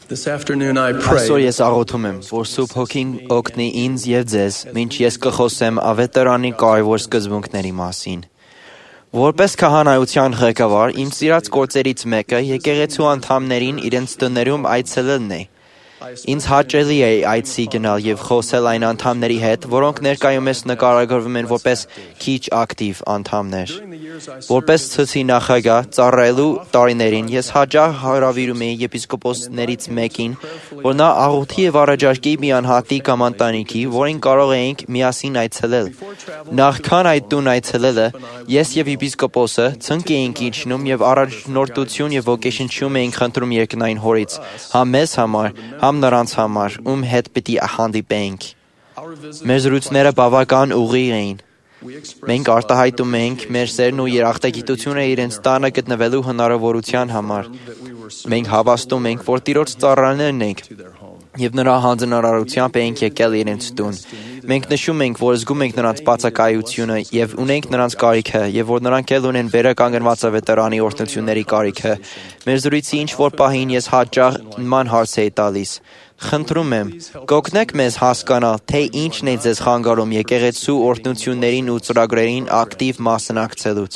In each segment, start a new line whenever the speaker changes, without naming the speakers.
This afternoon I pray.
Այսօր ես աղոթում եմ, որ Սուրբ Հոգին օգնի ինձ եւ ձեզ, ինչ ես կխոսեմ ավետարանի կարևոր սկզբունքների մասին։ Որպես քահանայության ղեկավար, իմ սիրած գործերից մեկը եկեղեցու անդամներին իրենց տներում այցելելն է։ Ինձ հաճելի է այցի գնալ եւ խոսել այն անդամների հետ, որոնք ներկայումս նկարագրվում են որպես քիչ ակտիվ անդամներ։ Որպես ցուցի նախագահ ծառայելու տարիներին ես հաճախ հրավիրում էի եպիսկոպոսներից մեկին, որ նա աղոթի եւ առաջարկի մի անհատի կամ ընտանիքի, որին կարող էինք միասին այցելել։ Նախքան այդ տուն այցելելը, ես եւ եպիսկոպոսը ցնկ էինք իջնում եւ առաջնորդություն եւ ոգեշնչում էինք խնդրում երկնային հորից, համ մեզ համար, համ նրանց համար, ում հետ պիտի հանդիպեինք։ Մեր զրույցները բավական ուղիղ էին։ Մենք արտահայտում ենք մեր սերն ու երախտագիտությունը իրենց տանը գտնվելու հնարավորության համար։ Մենք հավաստում ենք, որ Տիրոջ ծառաներն ենք եւ նրա հանձնարարությամբ ենք եկել իրենց տուն։ Մենք նշում ենք, որ զգում ենք նրանց բացակայությունը եւ ունենք նրանց կարիքը եւ որ նրանք էլ ունեն վերականգնված ավետարանի օրհնությունների կարիքը։ Մեր զրույցի ինչ որ պահին ես հաճախ նման հարց էի տալիս. Խնդրում եմ, կօգնեք մեզ հասկանալ, թե ինչն է ձեզ խանգարում եկեղեցու օրհնություններին ու ծրագրերին ակտիվ մասնակցելուց։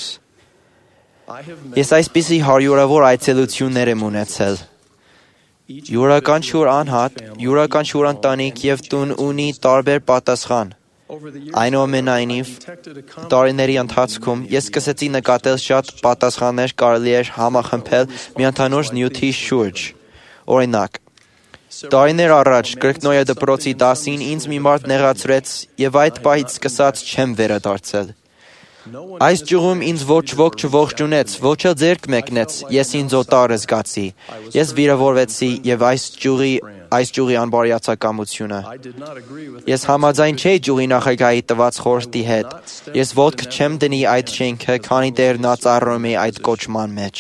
Ես այսպիսի հարյուրավոր այցելություններ եմ ունեցել։ Յուրաքանչյուր անհատ, յուրաքանչյուր ընտանիք եւ տուն ունի տարբեր պատասխան։ Այնուամենայնիվ, տարիների ընթացքում ես սկսեցի նկատել շատ պատասխաններ կարելի էր համախմբել միանթանոց նյութի շուրջ։ Օրինակ, տարիներ առաջ կրկնօրյա դպրոցի դասին ինձ մի մարդ նեղացրեց եւ այդ պահից սկսած չեմ վերադարձել։ Այս ճյուղում ինձ ոչ ոք չողջունեց, ոչ էլ ձեռք մեկնեց, ես ինձ օտար զգացի։ Ես վիրավորվեցի եւ այս ճյուղի անբարյացակամությունը։ Ես համաձայն չէի ճյուղի նախագահի տված խորհրդի հետ։ Ես ոտք չեմ դնի այդ շենքը, քանի դեռ նա ծառայում է այդ կոչման մեջ։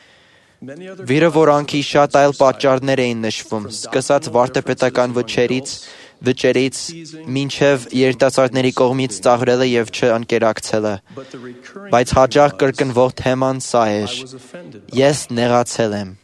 Վիրավորանքի շատ այլ պատճառներ էին նշվում, սկսած վարդապետական վճերից մինչև երիտասարդների կողմից ծաղրելը եւ չընկերակցելը, բայց հաճախ կրկնվող թեման սա էր. ես նեղացել եմ։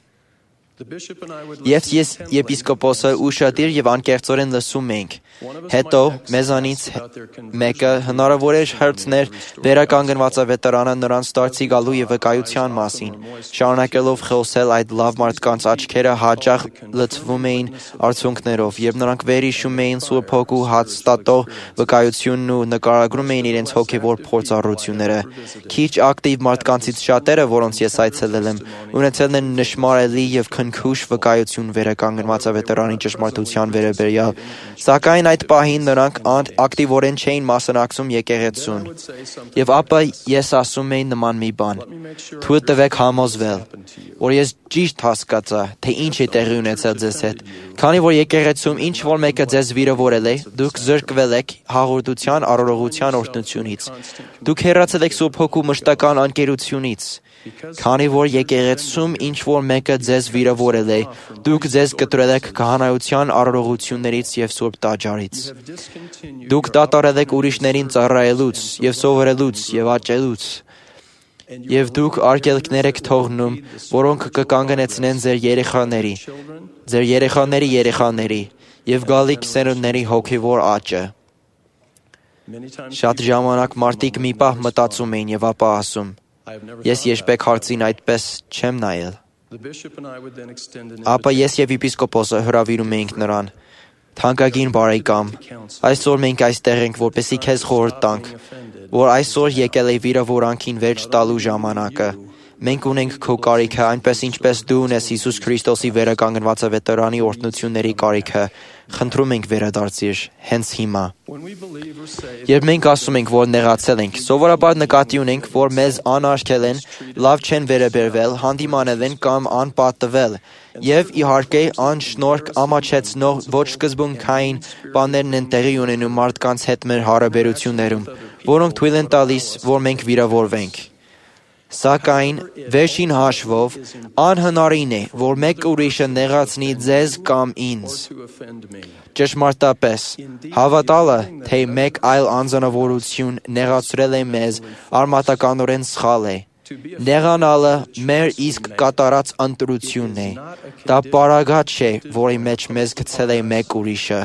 Ես եպիսկոպոսը ուշադիր եւ անկեղծորեն լսում ենք։ Հետո մեզանից մեկը հնարավոր էր հարցներ վերականգնված ավետարանը նրանց դարձի գալու եւ վկայության մասին, շարունակելով խոսել այդ լավ մարդկանց աչքերը հաճախ լցվում էին արցունքներով, երբ նրանք վերհիշում էին Սուրբ Հոգու հաստատող վկայությունն ու նկարագրում էին իրենց հոգեվոր փորձառությունները։ Քիչ ակտիվ մարդկանցից շատերը, որոնց ես այցելել եմ, ունեցել են նշմարելի եւ քնքուշ վկայություն վերականգնված ավետարանի ճշմարտության վերաբերյալ, սակայն այդ պահին նրանք ակտիվորեն չէին մասնակցում եկեղեցուն։ Եվ ապա ես ասում էի նման մի բան. թույլ տվեք համոզվել, որ ես ճիշտ հասկացա, թե ինչ է տեղի ունեցել ձեզ հետ։ Քանի որ եկեղեցում ինչ որ մեկը ձեզ վիրավորել է, դուք զրկվել եք հաղորդության առողջության օրհնությունից։ Դուք հեռացել եք Սուրբ Հոգու մշտական անկերությունից։ Քանի որ եկեղեցում ինչ որ մեկը ձեզ վիրավորել է, դուք ձեզ կտրել եք քահանայության առողջություններից եւ Սուրբ տաճարից։ Դուք դատարել եք ուրիշներին ծառայելուց եւ սովորելուց եւ աճելուց։ Եվ դուք արգելքներ եք թողնում, որոնք կկանգնեցնեն ձեր երեխաների եւ գալիք սերունդների հոգեվոր աճը։ Շատ ժամանակ մարդիկ մի պահ մտածում էին եւ ապա ասում. ես երբեք հարցին այդպես չեմ նայել։ Ապա ես եւ եպիսկոպոսը հրավիրում էինք նրան. Թանկագին բարեկամ, այսօր մենք այստեղ ենք, որպեսզի քեզ խորհուրդ տանք, որ այսօր եկել է վիրավորանքին վերջ տալու ժամանակը։ Մենք ունենք քո կարիքը, այնպես ինչպես դու ունես Հիսուս Քրիստոսի վերականգնված ավետարանի օրհնությունների կարիքը։ Խնդրում ենք վերադարձիր հենց հիմա։ Երբ մենք ասում ենք, որ նեղացել ենք, սովորաբար նկատի ունենք, որ մեզ անարգել են, լավ չեն վերաբերվել, հանդիմանել են կամ անպատվել, եւ իհարկե անշնորհք ամաչեցնող ոչ սկզբունքային բաներն են տեղի ունենում մարդկանց հետ մեր հարաբերություններում, որոնք թույլ են տալիս, որ մենք վիրավորվենք։ Սակայն վերջին հաշվով անհնարին է, որ մեկ ուրիշը նեղացնի ձեզ կամ ինձ։ Ճշմարտապես, հավատալը, թե մեկ այլ անձնավորություն նեղացրել է մեզ, արմատականորեն սխալ է։ Նեղանալը մեր իսկ կատարած ընտրությունն է։ Դա պարագա չէ, որի մեջ մեզ գցել է մեկ ուրիշը։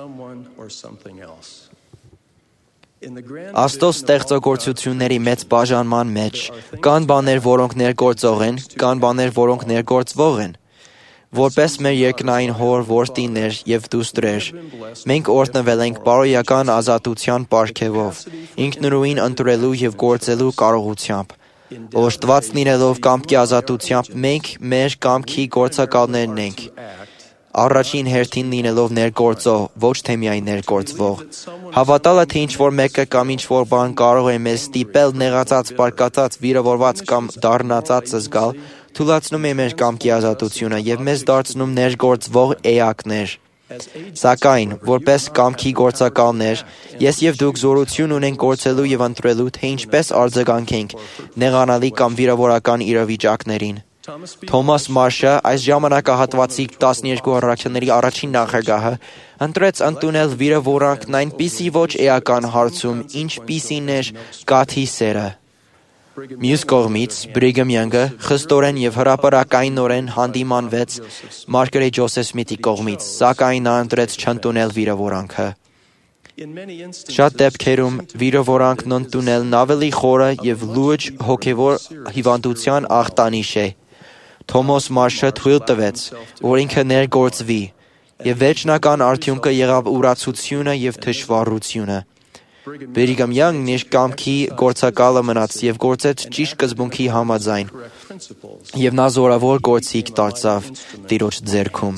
Աստծո ստեղծագործությունների մեծ բաժանման մեջ կան բաներ, որոնք ներգործող են, կան բաներ, որոնք ներգործվող են։ Որպես մեր երկնային հոր որդիներ եւ դուստրեր, մենք օրհնվել ենք բարոյական ազատության պարգևով, ինքնուրույն ընտրելու եւ գործելու կարողությամբ։ Օժտված լինելով կամքի ազատությամբ, մենք մեր կամքի գործակալներն ենք։ Առաջին հերթին լինելով ներգործող, ոչ թե միայն ներգործվող։ Հավատալը, թե ինչ-որ մեկը կամ ինչ-որ բան կարող է մեզ ստիպել նեղացած, պարկացած, վիրավորված կամ դառնացած զգալ, թուլացնում է մեր կամքի ազատությունը եւ մեզ դարձնում ներգործվող էակներ։ Սակայն, որպես կամքի գործակալներ, ես եւ դուք զորություն ունենք գործելու եւ ընտրելու, թե ինչպես արձագանքենք նեղանալի կամ վիրավորական իրավիճակներին։ Թոմաս Մարշը, այս ժամանակահատվածի 12 առաքյալների առաջին նախագահը, ընտրեց ընդունել վիրավորանքն այնպիսի ոչ էական հարցում, ինչպիսին էր կաթի սերը։ Մյուս կողմից, Բրիգհամ Յանգը խստորեն եւ հրապարակայնորեն հանդիմանվեց Մարգարետ Ջոսեֆ Սմիթի կողմից, սակայն նա ընտրեց չընդունել վիրավորանքը։ Շատ դեպքերում վիրավորանքն ընդունելն ավելի խորը եւ լուրջ հոգեվոր հիվանդության ախտանիշ է։ Թոմաս Մարշը թույլ տվեց, որ ինքը ներգործվի, եւ վերջնական արդյունքը եղավ ուրացությունը եւ թշվառությունը։ Բրիգհամ Յանգն իր կամքի գործակալը մնաց եւ գործեց ճիշտ սկզբունքի համաձայն, եւ նա զորավոր գործիք դարձավ Տիրոջ ձեռքում։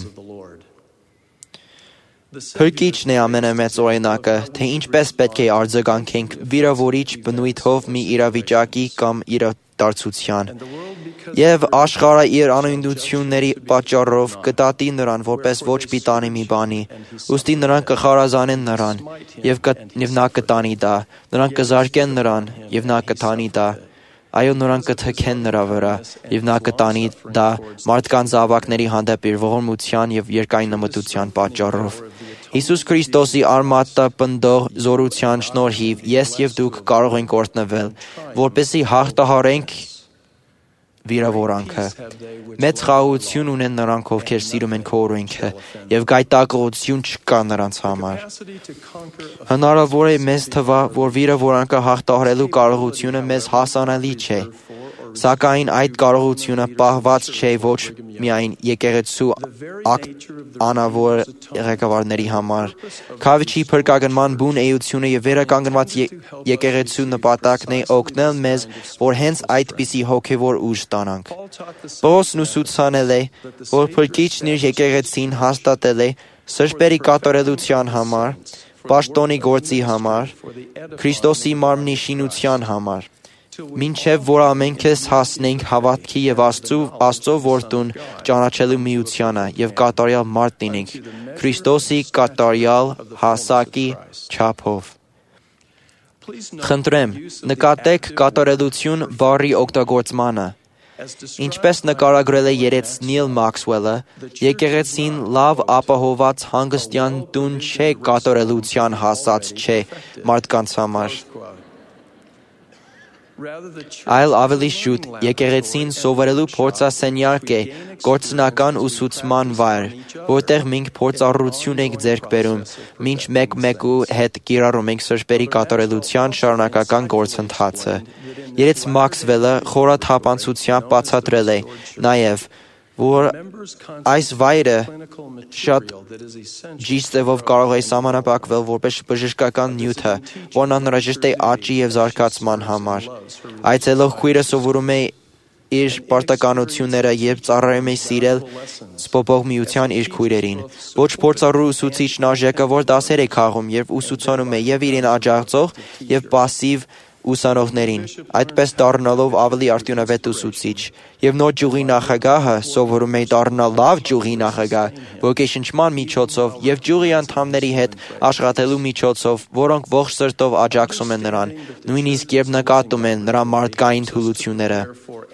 Փրկիչն է ամենամեծ օրինակը, թե ինչպես պետք է արձագանքենք վիրավորիչ բնույթով մի իրավիճակի կամ իրադարձության։ Եվ աշխարհը իր անօրինությունների պատճառով կդատի նրան որպես ոչ պիտանի մի բանի, ուստի նրանք կխարազանեն նրան, եւ նա կտանի դա, նրանք կզարկեն նրան, եւ նա կտանի դա, այո, նրանք կթքեն նրա վրա, եւ նա կտանի դա մարդկանց զավակների հանդեպ իր ողորմության եւ երկայնամտության պատճառով։ Հիսուս Քրիստոսի արմատապնդող զորության շնորհիվ ես եւ դուք կարող ենք օրհնվել, որպեսզի հաղթահարենք վիրավորանքը։ Մեծ խաղաղություն ունեն նրանք, ովքեր սիրում են քո օրենքը, եւ գայթակղություն չկա նրանց համար։ Հնարավոր է մեզ թվա, որ վիրավորանքը հաղթահարելու կարողությունը մեզ հասանելի չէ, սակայն այդ կարողությունը պահված չէ ոչ միայն եկեղեցու անավոր ղեկավարների համար։ Քավիչի փրկագնման բուն էությունը եւ վերականգնված եկեղեցու նպատակն է օգնել մեզ, որ հենց այդպիսի հոգեվոր ուժ ստանանք։ Պողոսն ուսուցանել է, որ փրկիչն իր եկեղեցին հաստատել է սրբերի կատարելության համար, պաշտոնի գործի համար, Քրիստոսի մարմնի շինության համար, մինչև որ ամենքս հասնենք հավատքի եւ Աստծո որդուն ճանաչելու միությանը եւ կատարյալ մարդ լինենք Քրիստոսի կատարյալ հասակի չափով։ Խնդրեմ, նկատեք կատարելություն բառի օգտագործմանը։ Ինչպես նկարագրել է երեց Նիլ Մաքսվելը, եկեղեցին լավ ապահոված հանգստյան տուն չէ, կատարելության հասած չէ մարդկանց համար։ Այլ ավելի շուտ եկեղեցին սովորելու փորձասենյակ է, գործնական ուսուցման վայր, որտեղ մենք փորձառություն ենք ձեռք բերում, մինչ մեկ-մեկու հետ կիրառում ենք սրբերի կատարելության շարունակական գործընթացը։ Երեց Մաքսվելը խորաթափանցությամբ բացատրել է նաև, որ այս վայրը շատ ճիշտ ձևով կարող է սահմանափակվել որպես բժշկական նյութը, որն անհրաժեշտ է աճի եւ զարգացման համար։ Այցելող քույրը սովորում է իր պարտականությունները, երբ ծառայում է սիրել սպոպող միության իր քույրերին։ Ոչ փորձառու ուսուցիչն արժեքը, որ դասեր է քաղում, երբ ուսուցանում է եւ իրեն աջակցող եւ պասիվ ուսանողներին, այդպես դառնալով ավելի արդյունավետ ուսուցիչ, եւ նոր ճյուղի նախագահը սովորում է դառնալ լավ ճյուղի նախագահ, ոգեշնչման միջոցով եւ ճյուղի անդամների հետ աշխատելու միջոցով, որոնք ողջ սրտով աջակցում են նրան, նույնիսկ երբ նկատում են նրա մարդկային թուլությունները։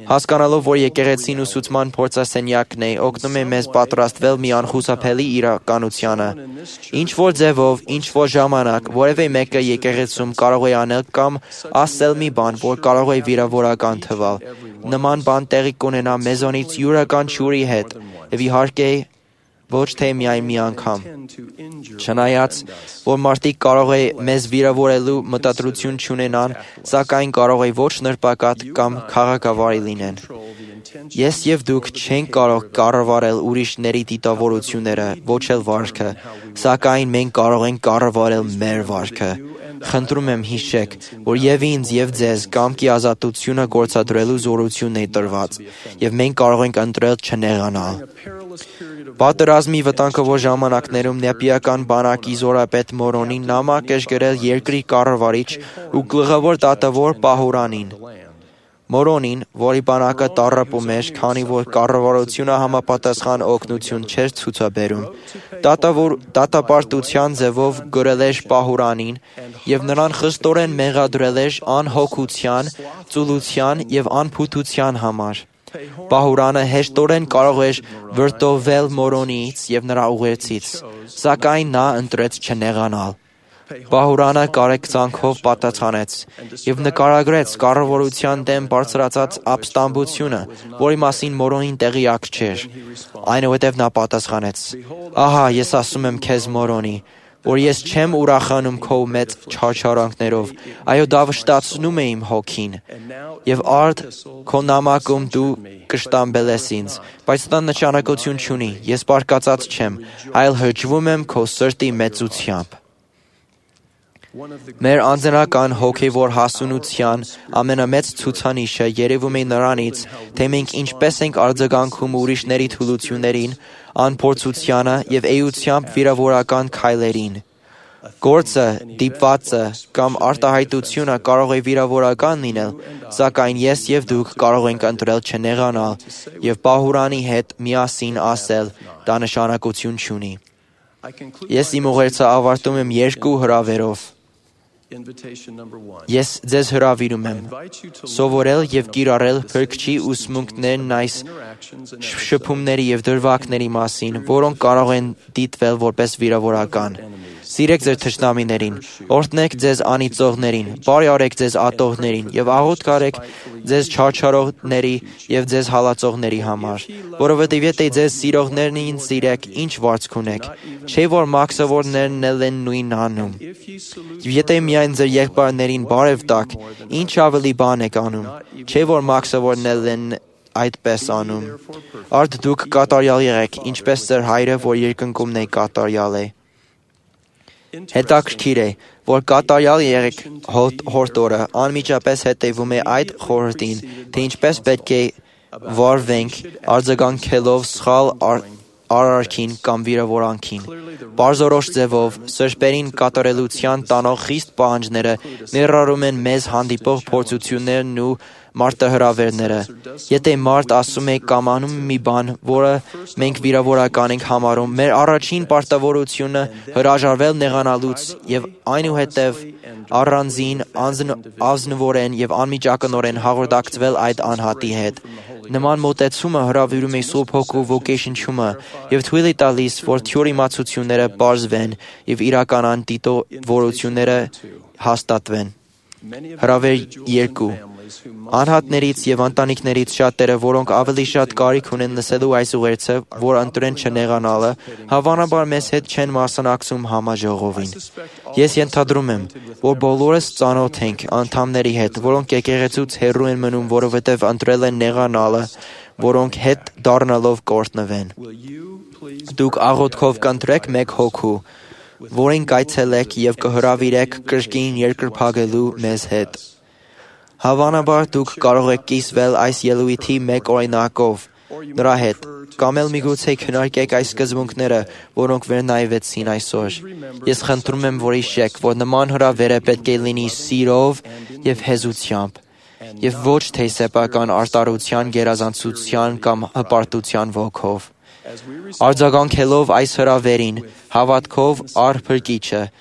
Հասկանալով, որ եկեղեցին ուսուցման փորձասենյակն է, օգնում է մեզ պատրաստվել մի անխուսափելի իրականությանը։ Ինչ որ ձևով, ինչ որ ժամանակ, որևէ մեկը եկեղեցում կարող է անել կամ ասել մի բան, որ կարող է վիրավորական թվալ։ Նման բան տեղի կունենա մեզանից յուրաքանչյուրի հետ, եւ իհարկե ոչ թե միայն մի անգամ։ Չնայած, որ մարդիկ կարող է մեզ վիրավորելու մտադրություն չունենան, սակայն կարող է ոչ նրբակատ կամ քաղաքավարի լինեն։ Ես եւ դուք չենք կարող կառավարել ուրիշների դիտավորությունները, ոչ էլ վարքը, սակայն մենք կարող ենք կառավարել մեր վարքը։ Խնդրում եմ հիշեք, որ եւ ինձ եւ ձեզ կամքի ազատությունը գործադրելու զորությունն է տրված, եւ մենք կարող ենք ընտրել չնեղանալ։ Պատերազմի վտանգավոր ժամանակներում Նեպիական բանակի զորապետ Մորոնին նամակ էր գրել երկրի կառավարիչ ու գլխավոր դատավոր Պահուրանին։ Մորոնին, որի բանակը տառապում էր, քանի որ կառավարությունը համապատասխան օգնություն չէր ցուցաբերում, դատապարտության ձևով գրել էր Պահուրանին եւ նրան խստորեն մեղադրել էր անհոգության, ծուլության եւ անփութության համար։ Պահուրանը հեշտորեն կարող էր վրդովել Մորոնիից եւ նրա ուղերձից, սակայն նա ընտրեց չնեղանալ։ Պահուրանը կարեկցանքով պատասխանեց եւ նկարագրեց կառավարության դեմ բարձրացած ապստամբությունը, որի մասին Մորոնին տեղյակ չէր։ Այնուհետև նա պատասխանեց. «Ահա, ես ասում եմ քեզ, Մորոնի, որ ես չեմ ուրախանում քո մեծ չարչարանքներով, այո, դա վշտացնում է իմ հոգին։ Եվ արդ քո նամակում դու կշտամբել ես ինձ, բայց դա նշանակություն չունի, ես բարկացած չեմ, այլ հրճվում եմ քո սրտի մեծությամբ»։ Մեր անձնական հոգևոր հասունության ամենամեծ ցուցանիշը երևում է նրանից, թե մենք ինչպես ենք արձագանքում ուրիշների թուլություններին, անփորձությանը եւ էությամբ վիրավորական քայլերին։ Գործը, դիպվածը կամ արտահայտությունը կարող է վիրավորական լինել, սակայն ես եւ դուք կարող ենք ընտրել չնեղանալ եւ Պահուրանի հետ միասին ասել՝ դա նշանակություն չունի։ Ես իմ ուղերձը ավարտում եմ երկու հրավերով։ Ես ձեզ հրավիրում եմ սովորել եւ կիրառել Փրկչի ուսմունքներն այս շփումների եւ դրվագների մասին, որոնք կարող են դիտվել որպես վիրավորական։ Սիրեք ձեր թշնամիներին, օրհնեք ձեզ անիծողներին, բարի արեք ձեզ ատողներին եւ աղոթք արեք ձեզ չարչարողների եւ ձեզ հալածողների համար, որովհետեւ եթե ձեզ սիրողներին սիրեք, ինչ վարձք ունեք, չէ՞ որ մաքսավորներն էլ են նույնն անում։ Եվ եթե միայն ձեր եղբայրներին բարև տաք, ինչ ավելի բան եք անում, չէ՞ որ մաքսավորներն էլ են այդպես անում։ Արդ դուք կատարյալ եղեք, ինչպես ձեր հայրը, որ երկնքումն է, կատարյալ է։ Հետաքրքիր է, որ կատարյալ եղեք հորդորը անմիջապես հետևում է այդ խորհրդին, թե ինչպես պետք է վարվենք արձագանքելով սխալ արարքին կամ վիրավորանքին։ Պարզորոշ ձևով սրբերին կատարելության տանող խիստ պահանջները ներառում են մեզ հանդիպող փորձություններն ու մարտահրավերները։ Եթե մարդ ասում է կամ անում մի բան, որը մենք վիրավորական ենք համարում, մեր առաջին պարտավորությունը հրաժարվել նեղանալուց եւ այնուհետեւ առանձին, ազնվորեն եւ անմիջականորեն հաղորդակցվել այդ անհատի հետ։ Նման մոտեցումը հրավիրում է Սուրբ Հոգու ոգեշնչումը եւ թույլ է տալիս, որ թյուր իմացությունները բարձվեն եւ իրականան դիտավորությունները հաստատվեն։ Հրավեր 2. Անհատներից եւ ընտանիքներից շատերը, որոնք ավելի շատ կարիք ունեն լսելու այս ուղերձը, որ ընտրեն չնեղանալը, հավանաբար մեզ հետ չեն մասնակցում համաժողովին։ Ես ենթադրում եմ, որ բոլորս ծանոթ ենք անդամների հետ, որոնք եկեղեցուց հեռու են մնում, որովհետեւ ընտրել են նեղանալը, որոնք հետ դառնալով կորտնվեն։ Դուք աղոթքով կընտրեք մեկ հոգու, որին կայցելեք եւ կհրավիրեք կրկին երկրպագելու մեզ հետ։ Հավանաբար դուք կարող եք կիսվել այս ելույթի մեկ օրինակով նրա հետ, կամ էլ միգուցե քննարկեք այս սկզբունքները, որոնք վերնայվեցին այսօր։ Ես խնդրում եմ, որ հիշեք, որ նման հրավերը պետք է լինի սիրով եւ հեզությամբ, եւ ոչ թե սեփական արտարության, գերազանցության կամ հպարտության ոգով։ Արձագանքելով այս հրավերին, հավատքով առ Փրկիչը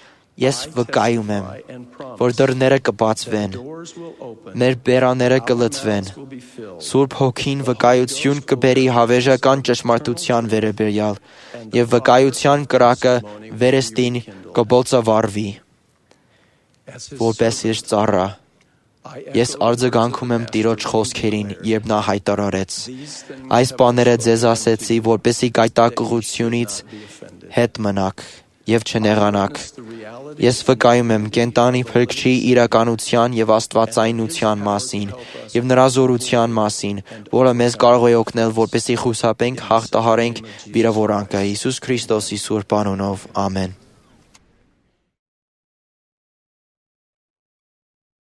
Ես վկայում եմ, որ դռները կբացվեն, մեր բերաները կլցվեն, Սուրբ Հոգին վկայություն կբերի հավերժական ճշմարտության վերաբերյալ, եւ վկայության կրակը վերստին կբոցավառվի, որպես իր ծառա։ Ես արձագանքում եմ Տիրոջ խոսքերին, երբ նա հայտարարեց. այս բաները ձեզ ասեցի, որպեսզի գայթակղությունից հետ մնաք եւ չնեղանաք։ Ես վկայում եմ կենտանի Փրկչի իրականության եւ աստվածայնության մասին եւ նրա զորության մասին, որը մեզ կարող է օգնել, որպեսզի խուսափենք, հաղթահարենք վիրավորանքը Հիսուս Քրիստոսի սուրբ անունով։ Ամեն։